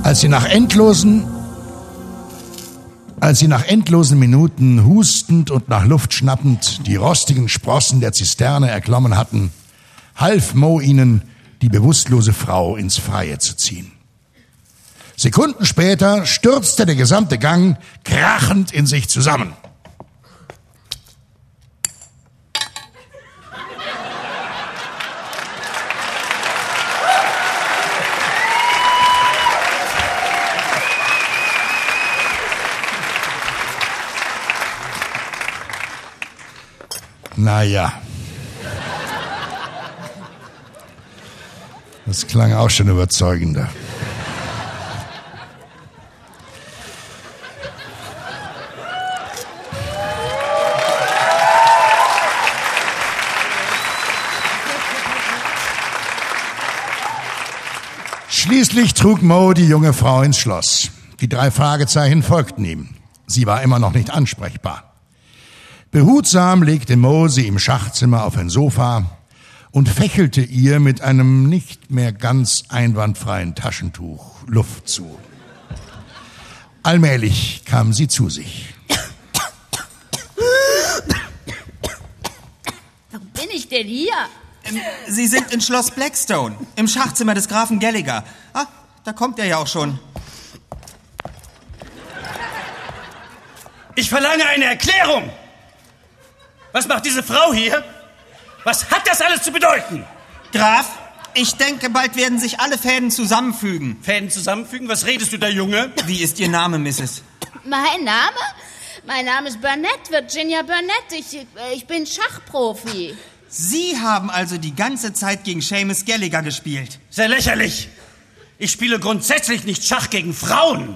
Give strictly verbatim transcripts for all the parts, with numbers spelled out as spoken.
Als sie nach endlosen, als sie nach endlosen Minuten hustend und nach Luft schnappend die rostigen Sprossen der Zisterne erklommen hatten, half Mo ihnen, die bewusstlose Frau ins Freie zu ziehen. Sekunden später stürzte der gesamte Gang krachend in sich zusammen. Naja. Das klang auch schon überzeugender. Schließlich trug Mo die junge Frau ins Schloss. Die drei Fragezeichen folgten ihm. Sie war immer noch nicht ansprechbar. Behutsam legte Mo sie im Schachzimmer auf ein Sofa und fächelte ihr mit einem nicht mehr ganz einwandfreien Taschentuch Luft zu. Allmählich kam sie zu sich. Warum bin ich denn hier? Ähm, Sie sind in Schloss Blackstone, im Schachzimmer des Grafen Gallagher. Ah, da kommt er ja auch schon. Ich verlange eine Erklärung! Was macht diese Frau hier? Was hat das alles zu bedeuten? Graf, ich denke, bald werden sich alle Fäden zusammenfügen. Fäden zusammenfügen? Was redest du da, Junge? Wie ist Ihr Name, Misses? Mein Name? Mein Name ist Burnett, Virginia Burnett. Ich, ich bin Schachprofi. Sie haben also die ganze Zeit gegen Seamus Gallagher gespielt. Sehr lächerlich. Ich spiele grundsätzlich nicht Schach gegen Frauen.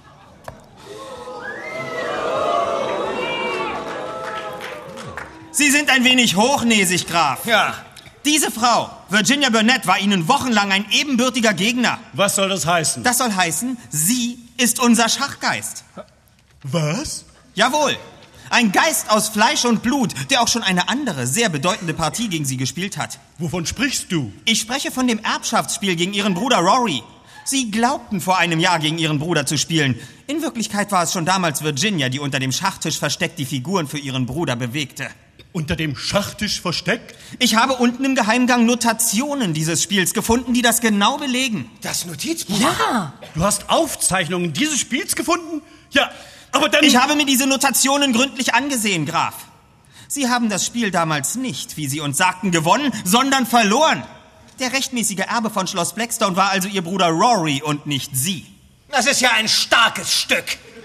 Sie sind ein wenig hochnäsig, Graf. Ja. Diese Frau, Virginia Burnett, war Ihnen wochenlang ein ebenbürtiger Gegner. Was soll das heißen? Das soll heißen, sie ist unser Schachgeist. Was? Jawohl. Ein Geist aus Fleisch und Blut, der auch schon eine andere, sehr bedeutende Partie gegen Sie gespielt hat. Wovon sprichst du? Ich spreche von dem Erbschaftsspiel gegen Ihren Bruder Rory. Sie glaubten vor einem Jahr gegen Ihren Bruder zu spielen. In Wirklichkeit war es schon damals Virginia, die unter dem Schachtisch versteckt die Figuren für ihren Bruder bewegte. Unter dem Schachtisch versteckt? Ich habe unten im Geheimgang Notationen dieses Spiels gefunden, die das genau belegen. Das Notizbuch? Ja. Du hast Aufzeichnungen dieses Spiels gefunden? Ja, aber dann... Ich habe mir diese Notationen gründlich angesehen, Graf. Sie haben das Spiel damals nicht, wie Sie uns sagten, gewonnen, sondern verloren. Der rechtmäßige Erbe von Schloss Blackstone war also Ihr Bruder Rory und nicht Sie. Das ist ja ein starkes Stück.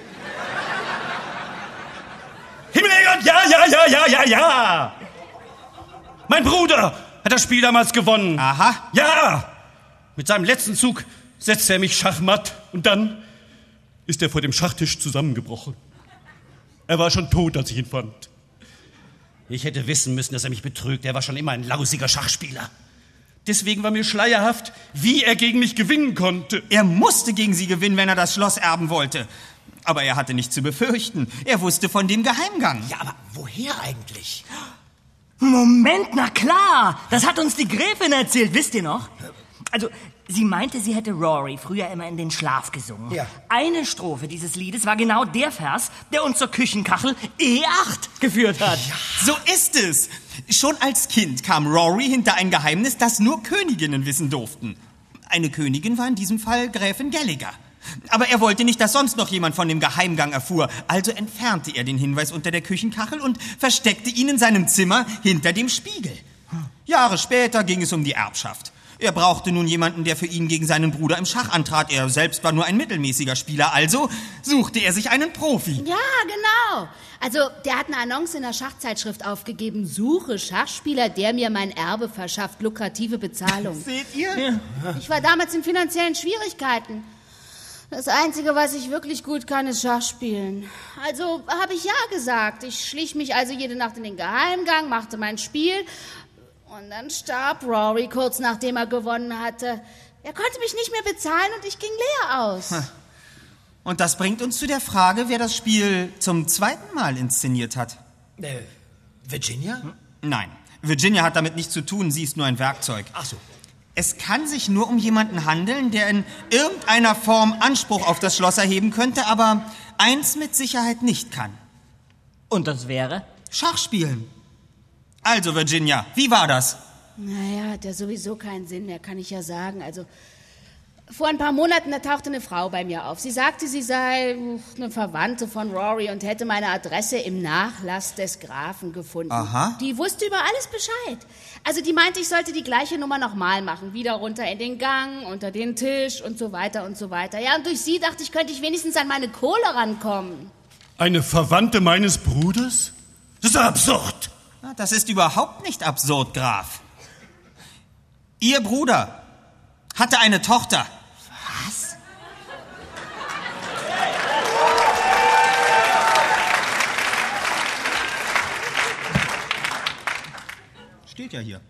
Himmelgott, ja, ja, ja, ja, ja, ja. Mein Bruder hat das Spiel damals gewonnen. Aha. Ja. Mit seinem letzten Zug setzte er mich schachmatt und dann ist er vor dem Schachtisch zusammengebrochen. Er war schon tot, als ich ihn fand. Ich hätte wissen müssen, dass er mich betrügt. Er war schon immer ein lausiger Schachspieler. Deswegen war mir schleierhaft, wie er gegen mich gewinnen konnte. Er musste gegen Sie gewinnen, wenn er das Schloss erben wollte. Aber er hatte nichts zu befürchten. Er wusste von dem Geheimgang. Ja, aber woher eigentlich? Moment, na klar. Das hat uns die Gräfin erzählt, wisst ihr noch? Also, sie meinte, sie hätte Rory früher immer in den Schlaf gesungen. Ja. Eine Strophe dieses Liedes war genau der Vers, der uns zur Küchenkachel E acht geführt hat. Ja. So ist es. Schon als Kind kam Rory hinter ein Geheimnis, das nur Königinnen wissen durften. Eine Königin war in diesem Fall Gräfin Gallagher. Aber er wollte nicht, dass sonst noch jemand von dem Geheimgang erfuhr. Also entfernte er den Hinweis unter der Küchenkachel und versteckte ihn in seinem Zimmer hinter dem Spiegel. Jahre später ging es um die Erbschaft. Er brauchte nun jemanden, der für ihn gegen seinen Bruder im Schach antrat. Er selbst war nur ein mittelmäßiger Spieler, also suchte er sich einen Profi. Ja, genau. Also, der hat eine Annonce in der Schachzeitschrift aufgegeben. Suche Schachspieler, der mir mein Erbe verschafft. Lukrative Bezahlung. Seht ihr? Ja. Ich war damals in finanziellen Schwierigkeiten. Das Einzige, was ich wirklich gut kann, ist Schachspielen. Also habe ich ja gesagt. Ich schlich mich also jede Nacht in den Geheimgang, machte mein Spiel. Und dann starb Rory kurz nachdem er gewonnen hatte. Er konnte mich nicht mehr bezahlen und ich ging leer aus. Und das bringt uns zu der Frage, wer das Spiel zum zweiten Mal inszeniert hat. Äh, Virginia? Nein, Virginia hat damit nichts zu tun, sie ist nur ein Werkzeug. Ach so. Es kann sich nur um jemanden handeln, der in irgendeiner Form Anspruch auf das Schloss erheben könnte, aber eins mit Sicherheit nicht kann. Und das wäre? Schach spielen. Also, Virginia, wie war das? Naja, hat ja sowieso keinen Sinn mehr, kann ich ja sagen. Also, vor ein paar Monaten, da tauchte eine Frau bei mir auf. Sie sagte, sie sei eine Verwandte von Rory und hätte meine Adresse im Nachlass des Grafen gefunden. Aha. Die wusste über alles Bescheid. Also die meinte, ich sollte die gleiche Nummer nochmal machen. Wieder runter in den Gang, unter den Tisch und so weiter und so weiter. Ja, und durch sie dachte ich, könnte ich wenigstens an meine Kohle rankommen. Eine Verwandte meines Bruders? Das ist absurd. Na, das ist überhaupt nicht absurd, Graf. Ihr Bruder hatte eine Tochter. Was? Steht ja hier.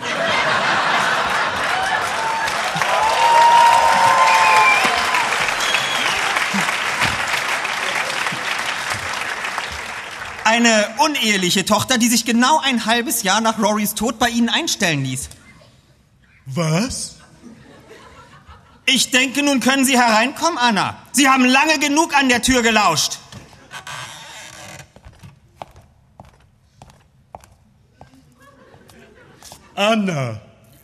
Eine uneheliche Tochter, die sich genau ein halbes Jahr nach Rorys Tod bei Ihnen einstellen ließ. Was? Ich denke, nun können Sie hereinkommen, Anna. Sie haben lange genug an der Tür gelauscht. Anna.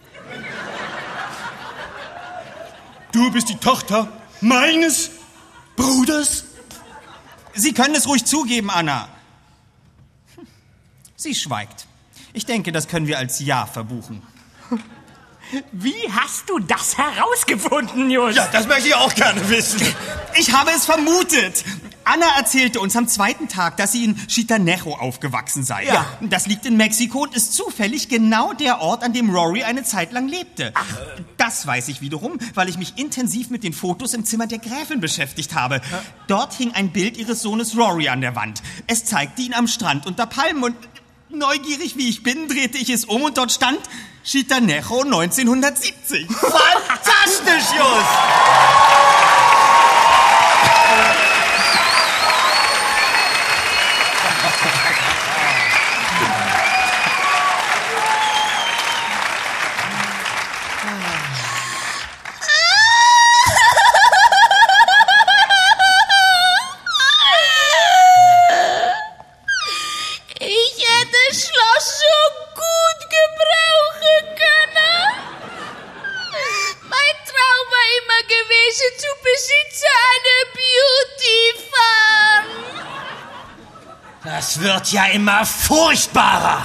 Du bist die Tochter meines Bruders? Sie können es ruhig zugeben, Anna. Sie schweigt. Ich denke, das können wir als Ja verbuchen. Wie hast du das herausgefunden, Just? Ja, das möchte ich auch gerne wissen. Ich habe es vermutet. Anna erzählte uns am zweiten Tag, dass sie in Chitanejo aufgewachsen sei. Ja. Das liegt in Mexiko und ist zufällig genau der Ort, an dem Rory eine Zeit lang lebte. Ach. Das weiß ich wiederum, weil ich mich intensiv mit den Fotos im Zimmer der Gräfin beschäftigt habe. Ja. Dort hing ein Bild ihres Sohnes Rory an der Wand. Es zeigte ihn am Strand unter Palmen und neugierig wie ich bin, drehte ich es um und dort stand Chitanejo neunzehnhundertsiebzig. Fantastisch, Just! Das wird ja immer furchtbarer.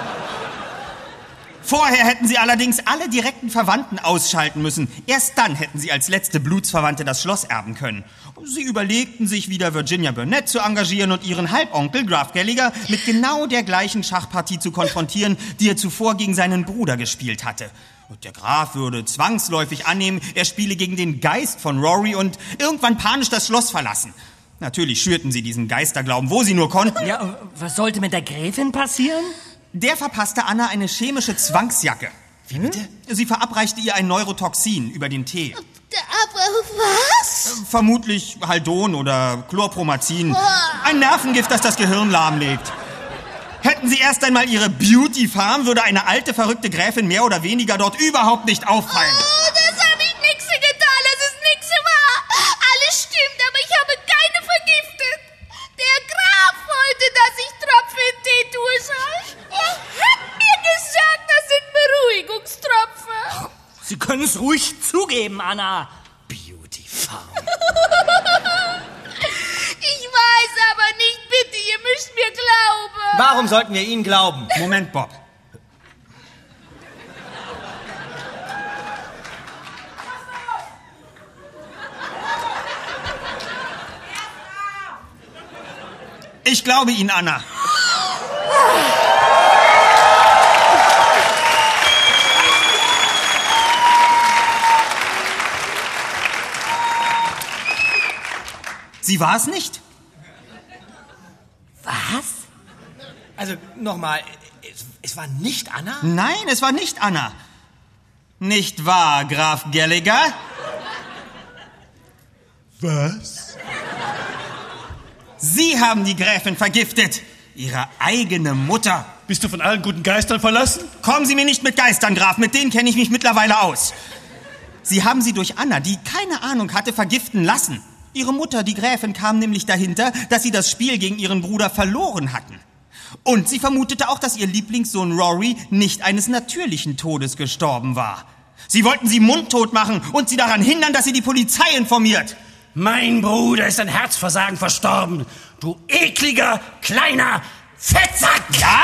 Vorher hätten Sie allerdings alle direkten Verwandten ausschalten müssen. Erst dann hätten Sie als letzte Blutsverwandte das Schloss erben können. Sie überlegten sich wieder, Virginia Burnett zu engagieren und ihren Halbonkel, Graf Gallagher, mit genau der gleichen Schachpartie zu konfrontieren, die er zuvor gegen seinen Bruder gespielt hatte. Und der Graf würde zwangsläufig annehmen, er spiele gegen den Geist von Rory und irgendwann panisch das Schloss verlassen. Natürlich schürten sie diesen Geisterglauben, wo sie nur konnten. Ja, und was sollte mit der Gräfin passieren? Der verpasste Anna eine chemische Zwangsjacke. Wie bitte? Sie verabreichte ihr ein Neurotoxin über den Tee. Aber was? Vermutlich Haldon oder Chlorpromazin. Ein Nervengift, das das Gehirn lahmlegt. Hätten sie erst einmal ihre Beauty Farm, würde eine alte, verrückte Gräfin mehr oder weniger dort überhaupt nicht auffallen. Oh, das habe ich nix getan, das ist nix wahr. Alles stimmt, aber ich habe keine vergiftet. Der Graf wollte, dass ich Tropfen in Tee tue soll. Er hat mir gesagt, das sind Beruhigungstropfen. Sie können es ruhig zugeben, Anna. Beauty Farm. Ich weiß aber nicht, bitte, ihr müsst mir glauben. Warum sollten wir Ihnen glauben? Moment, Bob. Ich glaube Ihnen, Anna. Sie war es nicht? Was? Also, nochmal, es, es war nicht Anna? Nein, es war nicht Anna. Nicht wahr, Graf Gallagher? Was? Sie haben die Gräfin vergiftet. Ihre eigene Mutter. Bist du von allen guten Geistern verlassen? Kommen Sie mir nicht mit Geistern, Graf, mit denen kenne ich mich mittlerweile aus. Sie haben sie durch Anna, die keine Ahnung hatte, vergiften lassen. Ihre Mutter, die Gräfin, kam nämlich dahinter, dass sie das Spiel gegen ihren Bruder verloren hatten. Und sie vermutete auch, dass ihr Lieblingssohn Rory nicht eines natürlichen Todes gestorben war. Sie wollten sie mundtot machen und sie daran hindern, dass sie die Polizei informiert. Mein Bruder ist an Herzversagen verstorben. Du ekliger, kleiner Fettsack! Ja?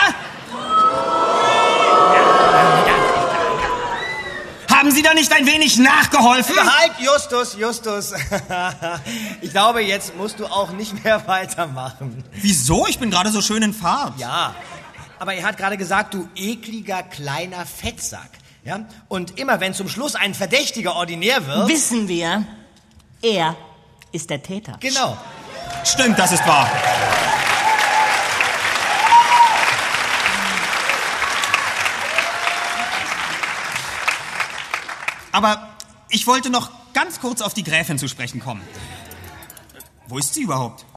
Haben Sie da nicht ein wenig nachgeholfen? Halt, Justus, Justus. Ich glaube, jetzt musst du auch nicht mehr weitermachen. Wieso? Ich bin gerade so schön in Fahrt. Ja, aber er hat gerade gesagt, du ekliger, kleiner Fettsack. Ja? Und immer wenn zum Schluss ein Verdächtiger ordinär wird... Wissen wir, er ist der Täter. Genau. Stimmt, das ist wahr. Aber ich wollte noch ganz kurz auf die Gräfin zu sprechen kommen. Wo ist sie überhaupt?